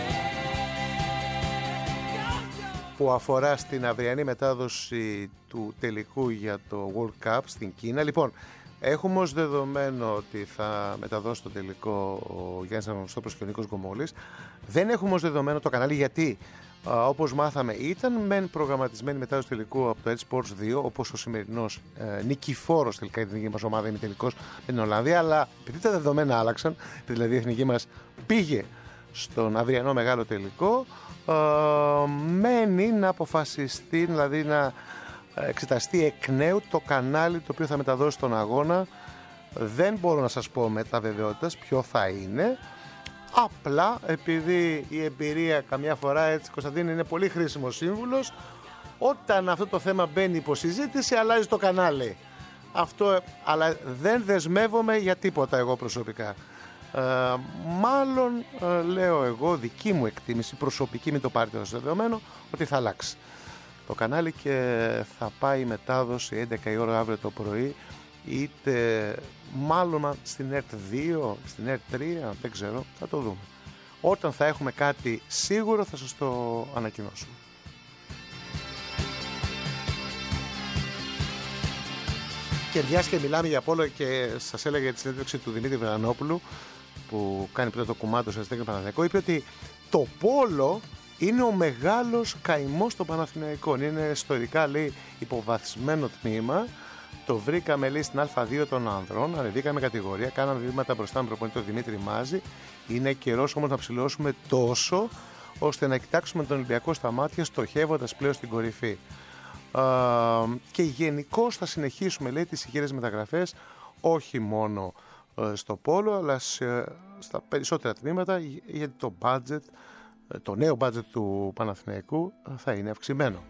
που αφορά στην αυριανή μετάδοση του τελικού για το World Cup στην Κίνα. Λοιπόν, έχουμε ως δεδομένο ότι θα μεταδώσει το τελικό ο Γιάννης Αναγνωστόπουλος και ο Νίκος Γκομόλης. Δεν έχουμε ως δεδομένο το κανάλι γιατί, όπως μάθαμε, ήταν μεν προγραμματισμένη μετάδοση του τελικού από το Sports 2, όπως ο σημερινός νικηφόρος τελικά η εθνική μας ομάδα είναι τελικός με την Ολλανδία, αλλά επειδή τα δεδομένα άλλαξαν, δηλαδή η εθνική μας πήγε στον αυριανό μεγάλο τελικό, μένει να αποφασιστεί, δηλαδή να εξεταστεί εκ νέου το κανάλι το οποίο θα μεταδώσει τον αγώνα. Δεν μπορώ να σας πω με τα βεβαιότητας ποιο θα είναι. Απλά επειδή η εμπειρία καμιά φορά, έτσι Κωνσταντίνη, είναι πολύ χρήσιμος σύμβουλος, όταν αυτό το θέμα μπαίνει υπό συζήτηση αλλάζει το κανάλι. Αυτό, αλλά δεν δεσμεύομαι για τίποτα εγώ προσωπικά. Μάλλον λέω εγώ, δική μου εκτίμηση προσωπική, μην το πάρετε ως δεδομένο, ότι θα αλλάξει το κανάλι και θα πάει η μετάδοση 11 η ώρα αύριο το πρωί, είτε μάλλον στην ΕΡΤ 2, στην ΕΡΤ 3, δεν ξέρω, θα το δούμε. Όταν θα έχουμε κάτι σίγουρο θα σας το ανακοινώσουμε. Και μιας και μιλάμε για Απόλλωνα και σας έλεγα για τη συνέντευξη του Δημήτρη Βρανόπουλου, που κάνει πρώτο το κουμάντο στο Αστέχνη Παναθηναϊκό, είπε ότι το πόλο είναι ο μεγάλος καημός των Παναθηναϊκών. Είναι ιστορικά, λέει, υποβαθισμένο τμήμα. Το βρήκαμε, λέει, στην Α2 των ανδρών. Ανεβήκαμε κατηγορία, κάναμε βήματα μπροστά με προπονητή τον Δημήτρη Μάζη. Είναι καιρός όμως να ψηλώσουμε τόσο ώστε να κοιτάξουμε τον Ολυμπιακό στα μάτια, στοχεύοντας πλέον στην κορυφή. Και γενικώς θα συνεχίσουμε, λέει, τις ηχηρές μεταγραφές, όχι μόνο στο πόλο, αλλά στα περισσότερα τμήματα, γιατί το budget, το νέο budget του Παναθηναϊκού θα είναι αυξημένο.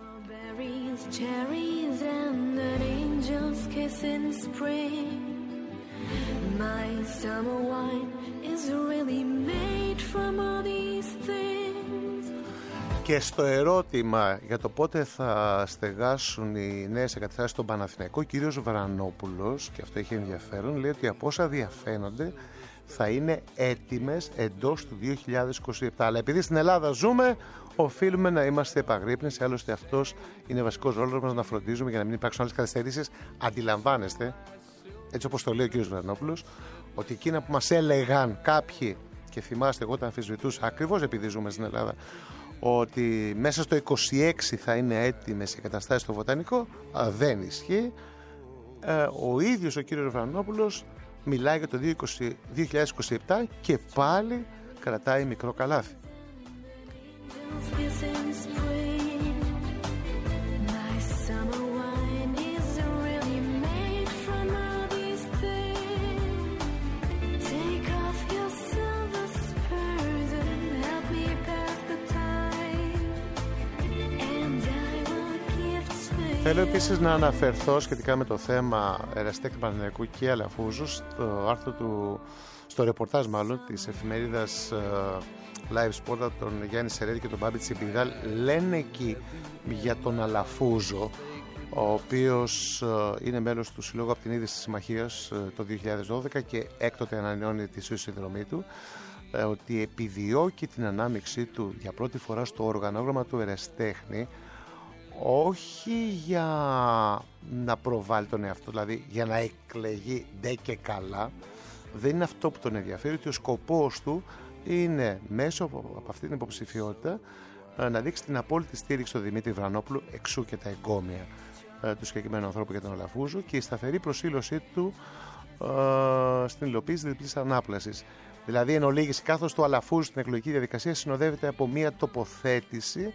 Και στο ερώτημα για το πότε θα στεγάσουν οι νέες εγκαταστάσεις στον Παναθηναϊκό, ο κύριος Βρανόπουλος, και αυτό έχει ενδιαφέρον, λέει ότι από όσα διαφαίνονται θα είναι έτοιμες εντός του 2027. Αλλά επειδή στην Ελλάδα ζούμε, οφείλουμε να είμαστε επαγρύπνες. Άλλωστε αυτός είναι βασικός ρόλος μας, να φροντίζουμε για να μην υπάρξουν άλλες καθυστερήσεις. Αντιλαμβάνεστε, έτσι όπως το λέει ο κύριος Βρανόπουλος, ότι εκείνα που μας έλεγαν κάποιοι, και θυμάστε εγώ τα αμφισβητούσα ακριβώς επειδή ζούμε στην Ελλάδα, ότι μέσα στο 26 θα είναι έτοιμες οι εγκαταστάσεις στο Βοτανικό, δεν ισχύει. Ο ίδιος ο κύριος Βρανόπουλος μιλάει για το 2027 και πάλι κρατάει μικρό καλάθι. Θέλω επίσης να αναφερθώ σχετικά με το θέμα Εραστέχνη Παναθηναϊκού και Αλαφούζου στο άρθρο του, στο ρεπορτάζ μάλλον της εφημερίδας Live Sport από τον Γιάννη Σερέτη και τον Μπάμπη Τσιμπιδάλ. Λένε εκεί για τον Αλαφούζο, ο οποίος είναι μέλος του Συλλόγου από την ίδρυση της Συμμαχίας το 2012 και έκτοτε ανανεώνει τη συνδρομή του, ότι επιδιώκει την ανάμειξή του για πρώτη φορά στο οργανόγραμμα του Εραστέχνη, όχι για να προβάλλει τον εαυτό, δηλαδή για να εκλεγεί ντε και καλά. Δεν είναι αυτό που τον ενδιαφέρει, ότι ο σκοπός του είναι μέσω από αυτή την υποψηφιότητα να δείξει την απόλυτη στήριξη στον Δημήτρη Βρανόπουλο, εξού και τα εγκόμια του συγκεκριμένου ανθρώπου για τον Αλαφούζο, και η σταθερή προσήλωσή του στην υλοποίηση διπλής ανάπλασης. Δηλαδή, εν ολίγης, καθώς το Αλαφούζο στην εκλογική διαδικασία συνοδεύεται από μια τοποθέτηση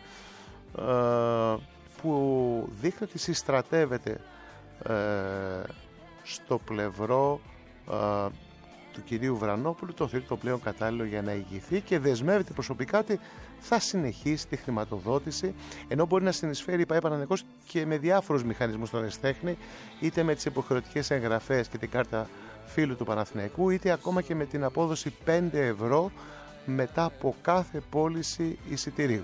που δείχνει ότι συστρατεύεται στο πλευρό του κυρίου Βρανόπουλου, το θεωρεί το πλέον κατάλληλο για να ηγηθεί και δεσμεύεται προσωπικά ότι θα συνεχίσει τη χρηματοδότηση, ενώ μπορεί να συνεισφέρει η ΠΑΕ Παναθηναϊκός και με διάφορους μηχανισμούς στον Εραστέχνη, είτε με τις υποχρεωτικές εγγραφές και την κάρτα φίλου του Παναθηναϊκού, είτε ακόμα και με την απόδοση 5 ευρώ μετά από κάθε πώληση εισιτηρίου.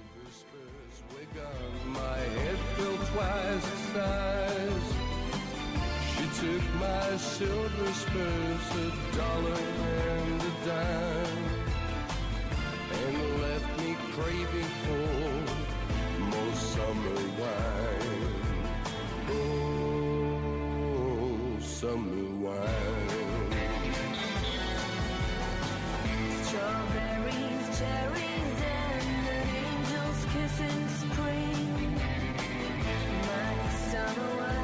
Took my silver spurs, $1 and a dime, and left me craving for more summer wine. Oh, summer wine. Strawberries, cherries, and an angel's kiss in spring. My summer wine.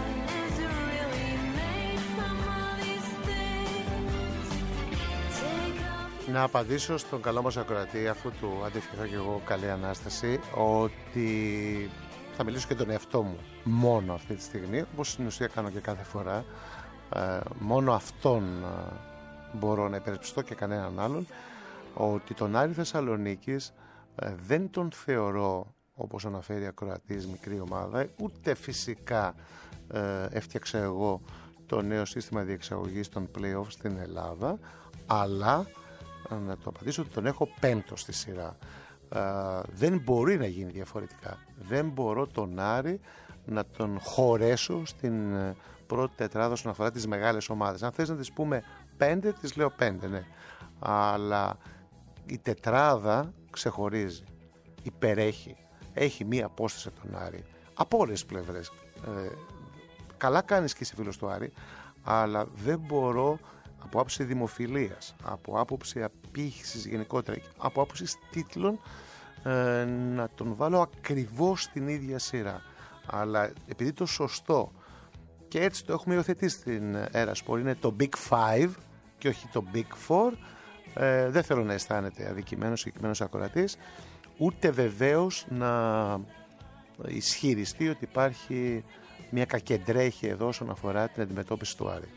Να απαντήσω στον καλό μας ακροατή, αφού του αντιφερθώ και εγώ καλή Ανάσταση, ότι θα μιλήσω και τον εαυτό μου μόνο αυτή τη στιγμή, όπως στην ουσία κάνω και κάθε φορά. Μόνο αυτόν μπορώ να υπερασπιστώ και κανέναν άλλον, ότι τον Άρη Θεσσαλονίκης δεν τον θεωρώ, όπως αναφέρει ακροατής, μικρή ομάδα, ούτε φυσικά έφτιαξα εγώ το νέο σύστημα διεξαγωγής των play-off στην Ελλάδα, αλλά να το απαντήσω ότι τον έχω πέμπτο στη σειρά. Δεν μπορεί να γίνει διαφορετικά. Δεν μπορώ τον Άρη να τον χωρέσω στην πρώτη τετράδα όσον αφορά τις μεγάλες ομάδες. Αν θες να τις πούμε 5, τις λέω 5, ναι. Αλλά η τετράδα ξεχωρίζει, υπερέχει, έχει μία απόσταση από τον Άρη από όλες τις πλευρές. Καλά κάνεις και είσαι φίλος του Άρη, αλλά δεν μπορώ από άποψη δημοφιλίας, από άποψη απήχησης γενικότερα, από άποψη τίτλων, να τον βάλω ακριβώς στην ίδια σειρά. Αλλά επειδή το σωστό, και έτσι το έχουμε υιοθετήσει στην Erasport, είναι το Big Five και όχι το Big Four, δεν θέλω να αισθάνεται αδικημένος συγκεκριμένος ακροατής, ούτε βεβαίως να ισχυριστεί ότι υπάρχει μια κακεντρέχη εδώ όσον αφορά την αντιμετώπιση του Άρη.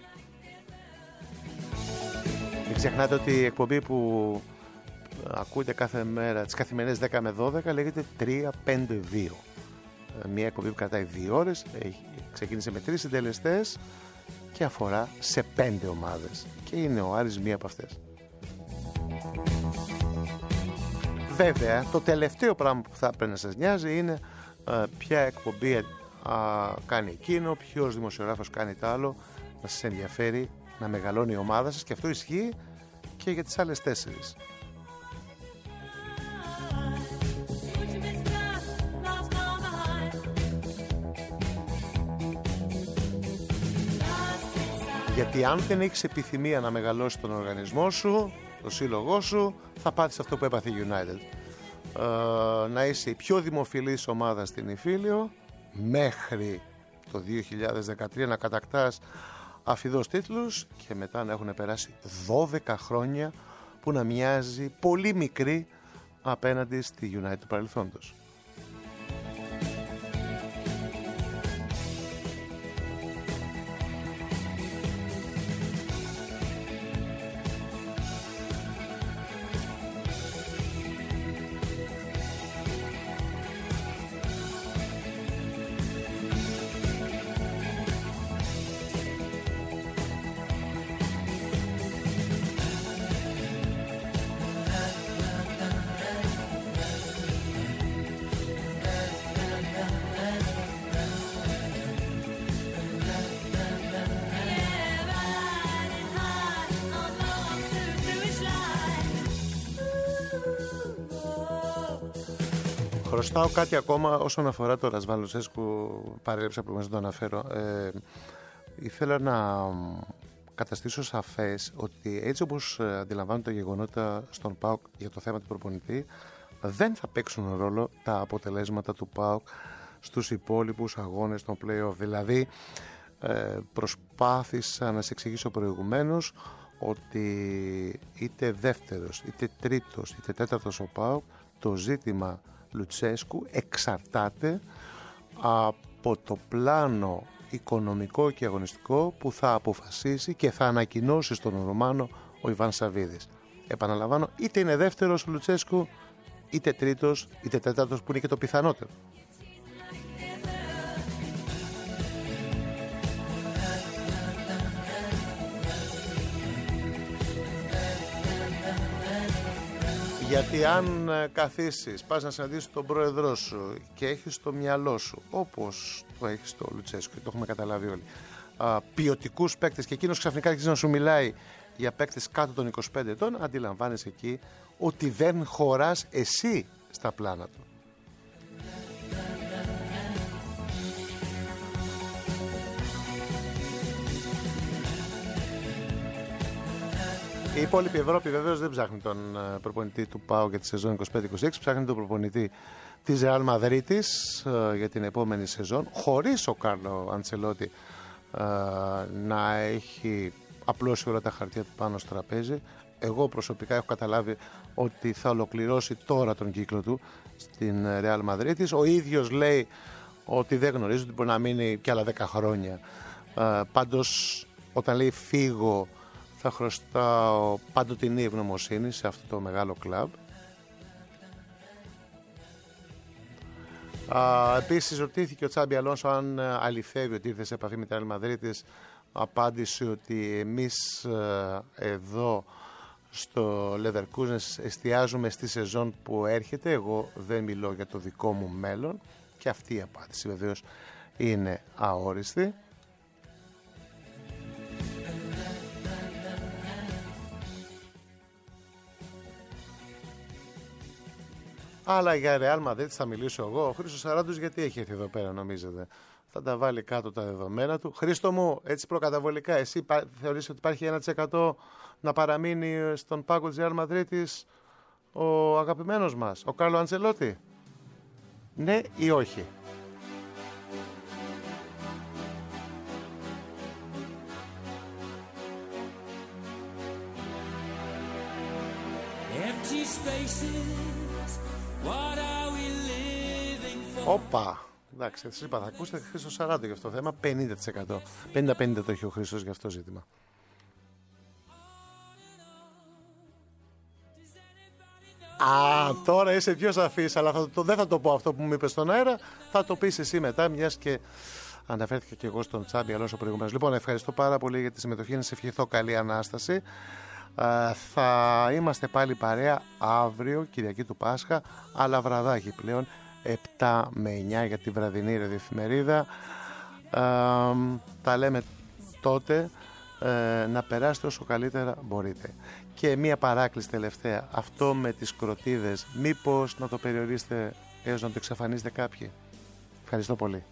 Μην ξεχνάτε ότι η εκπομπή που ακούτε κάθε μέρα, τις καθημερινές 10 με 12, λέγεται 3-5-2. Μια εκπομπή που κρατάει 2 ώρες, ξεκίνησε με 3 συντελεστές και αφορά σε 5 ομάδες. Και είναι ο Άρης μία από αυτές. Βέβαια, το τελευταίο πράγμα που θα πρέπει να σας νοιάζει είναι ποια εκπομπή κάνει εκείνο, ποιος δημοσιογράφος κάνει το άλλο, να σας ενδιαφέρει να μεγαλώνει η ομάδα σας, και αυτό ισχύει και για τις άλλες 4. Γιατί αν δεν έχεις επιθυμία να μεγαλώσει τον οργανισμό σου, το σύλλογό σου, θα πάθεις αυτό που έπαθε η United. Να είσαι η πιο δημοφιλής ομάδα στην Ιφίλιο μέχρι το 2013, να κατακτάς αφιδώς τίτλους, και μετά να έχουν περάσει 12 χρόνια που να μοιάζει πολύ μικρή απέναντι στη United του παρελθόντος. Χρωστάω κάτι ακόμα όσον αφορά το Ρασβάν Λουτσέσκου, παρέλειψα προηγουμένως να το αναφέρω. Ήθελα να καταστήσω σαφές ότι έτσι όπως αντιλαμβάνονται τα γεγονότα στον ΠΑΟΚ για το θέμα του προπονητή, δεν θα παίξουν ρόλο τα αποτελέσματα του ΠΑΟΚ στους υπόλοιπους αγώνες των play-off. Δηλαδή, προσπάθησα να σε εξηγήσω προηγουμένως ότι είτε δεύτερος, είτε τρίτος, είτε τέταρτος ο ΠΑΟΚ, το ζήτημα Λουτσέσκου εξαρτάται από το πλάνο οικονομικό και αγωνιστικό που θα αποφασίσει και θα ανακοινώσει στον Ρουμάνο ο Ιβάν Σαββίδης. Επαναλαμβάνω, είτε είναι δεύτερος ο Λουτσέσκου, είτε τρίτος, είτε τέταρτος, που είναι και το πιθανότερο. Γιατί αν καθίσεις, πας να συναντήσεις τον πρόεδρό σου και έχεις στο μυαλό σου, όπως το έχεις το Λουτσέσκου, το έχουμε καταλάβει όλοι, ποιοτικούς παίκτες, και εκείνος ξαφνικά αρχίζει να σου μιλάει για παίκτες κάτω των 25 ετών, αντιλαμβάνεσαι εκεί ότι δεν χωράς εσύ στα πλάνα του. Η υπόλοιπη Ευρώπη βεβαίως δεν ψάχνει τον προπονητή του ΠΑΟ για τη σεζόν 25-26, ψάχνει τον προπονητή της Ρεάλ Μαδρίτης για την επόμενη σεζόν, χωρίς ο Κάρλο Αντσελότη να έχει απλώσει όλα τα χαρτιά του πάνω στο τραπέζι. Εγώ προσωπικά έχω καταλάβει ότι θα ολοκληρώσει τώρα τον κύκλο του στην Ρεάλ Μαδρίτης. Ο ίδιος λέει ότι δεν γνωρίζει, ότι μπορεί να μείνει και άλλα 10 χρόνια. Πάντως, όταν λέει φύγω, θα χρωστάω παντοτινή ευγνωμοσύνη σε αυτό το μεγάλο κλαμπ. Επίσης ρωτήθηκε ο Τσάμπι Αλόνσο αν αληθεύει ότι ήρθε σε επαφή με την Ρεάλ Μαδρίτης. Απάντησε ότι εμείς εδώ στο Leverkusen εστιάζουμε στη σεζόν που έρχεται. Εγώ δεν μιλώ για το δικό μου μέλλον, και αυτή η απάντηση βεβαίως είναι αόριστη. Αλλά για Real Madrid θα μιλήσω εγώ. Ο Χρήστος Σαράντος γιατί έχει έρθει εδώ πέρα, νομίζετε? θα τα βάλει κάτω τα δεδομένα του. Χρήστο μου, έτσι προκαταβολικά, εσύ θεωρείς ότι υπάρχει 1% να παραμείνει στον πάγκο της Real Madridis ο αγαπημένος μας, ο Κάρλο Αντσελότη? Ναι ή όχι? Όπα! Εντάξει, σας είπα, θα ακούσετε Χρήστο 40 για αυτό το θέμα, 50%. 50-50 το έχει ο Χρήστος για αυτό το ζήτημα. Α, τώρα είσαι πιο σαφής, αλλά δεν θα το πω αυτό που μου είπες στον αέρα, θα το πεις εσύ μετά, μιας και αναφέρθηκα και εγώ στον Τσάμπι Αλόνσο προηγουμένως. Λοιπόν, ευχαριστώ πάρα πολύ για τη συμμετοχή, να σε ευχηθώ καλή Ανάσταση. Θα είμαστε πάλι παρέα αύριο, Κυριακή του Πάσχα, αλλά βραδάκι πλέον, 7 με 9 για τη βραδινή ραδιοεφημερίδα. Τα λέμε τότε, να περάσετε όσο καλύτερα μπορείτε. Και μία παράκληση τελευταία, αυτό με τις κροτίδες, μήπως να το περιορίσετε έως να το εξαφανίσετε κάποιοι? Ευχαριστώ πολύ.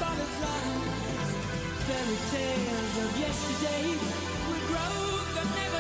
Fairy tales of yesterday will grow, but never